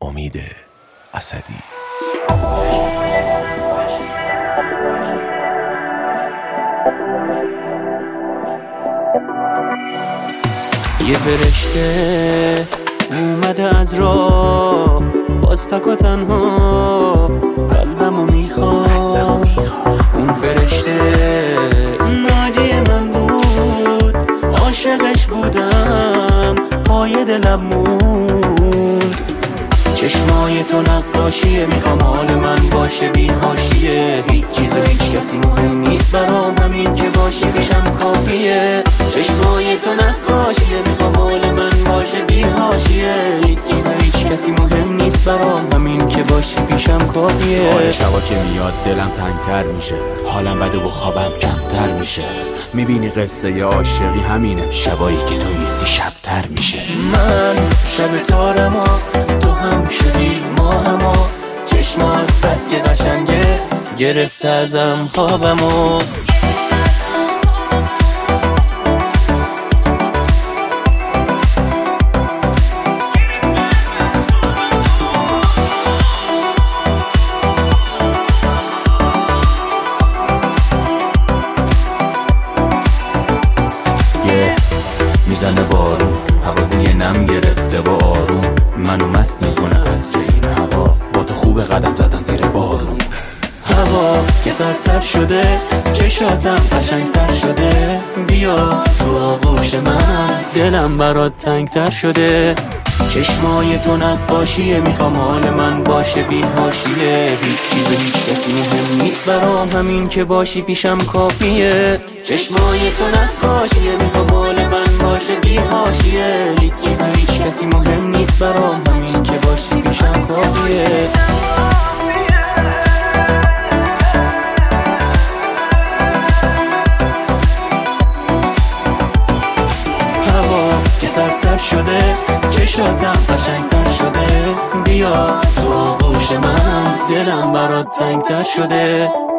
امید اسدی. یه فرشته اومده از راه، باز تک و تنها قلبمو میخواد. اون فرشته ناجی من بود، عاشقش بودم، پای دلم موند. چشمای تو نقاشیه، میخوام حال من باشه بی حاشیه. هیچ چیز و هیچ کسی مهم نیست برام، همین که باشی بیشم کافیه. چشمای تو نقاشیه، میخوام حال من باشه بی حاشیه. هیچ چیز و هیچ کسی مهم نیست برام، همین که باشی بیشم کافیه. حال شبا که میاد دلم تنگتر میشه، حالم بده و خوابم کمتر میشه. میبینی قصه ی عاشقی همینه، شبایی که تو نیستی شبتر میشه. من شب تارما، تو هم شدی ما هما. چشمات بس که قشنگه، گرفت ازم خوابمو. میزنه بارون، هوا بوی نم گرفته و آروم. منو مست میکنه قطر این هوا، با تو خوب قدم زدن زیر بارون. هوا که سردتر شده، چشاتم قشنگتر شده. بیا تو آغوش من، دلم برات تنگتر شده. چشمای تو نقاشیه، میخوام حال من باشه بی حاشیه. هیچ چیز و هیچ کسی مهم نیست برام، همین که باشی پیشم کافیه. چشمای تو نقاشیه، میخوام حال من باشه بی حاشیه. هیچ چیز و هیچ کسی مهم نیست برام، همین که باشی پیشم کافیه. سردتر شده، چشاتم قشنگتر شده. بیا تو آغوش من، دلم برات تنگتر شده.